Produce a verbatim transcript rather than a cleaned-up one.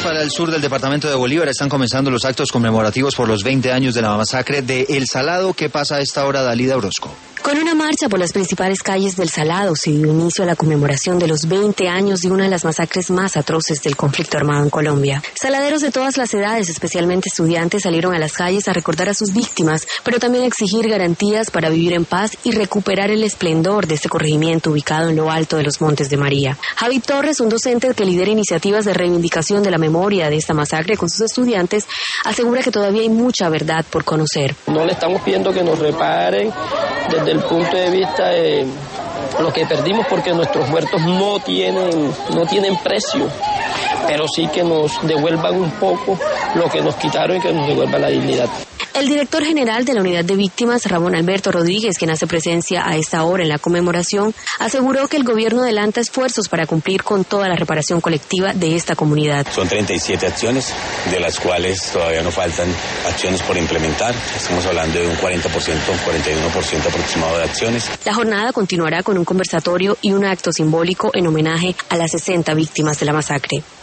para el sur del departamento de Bolívar. Están comenzando los actos conmemorativos por los veinte años de la masacre de El Salado. ¿Qué pasa a esta hora, Dalida Orozco? Con una marcha por las principales calles del Salado se dio inicio a la conmemoración de los veinte años de una de las masacres más atroces del conflicto armado en Colombia. Saladeros de todas las edades, especialmente estudiantes, salieron a las calles a recordar a sus víctimas, pero también a exigir garantías para vivir en paz y recuperar el esplendor de este corregimiento ubicado en lo alto de los Montes de María. Javi Torres, un docente que lidera iniciativas de reivindicación de la memoria de esta masacre con sus estudiantes, asegura que todavía hay mucha verdad por conocer. No le estamos pidiendo que nos reparen desde el punto de vista de lo que perdimos, porque nuestros muertos no tienen, no tienen precio, pero sí que nos devuelvan un poco lo que nos quitaron y que nos devuelvan la dignidad. El director general de la Unidad de Víctimas, Ramón Alberto Rodríguez, quien hace presencia a esta hora en la conmemoración, aseguró que el gobierno adelanta esfuerzos para cumplir con toda la reparación colectiva de esta comunidad. Son treinta y siete acciones, de las cuales todavía nos faltan acciones por implementar. Estamos hablando de un cuarenta por ciento, cuarenta y uno por ciento aproximado de acciones. La jornada continuará con un conversatorio y un acto simbólico en homenaje a las sesenta víctimas de la masacre.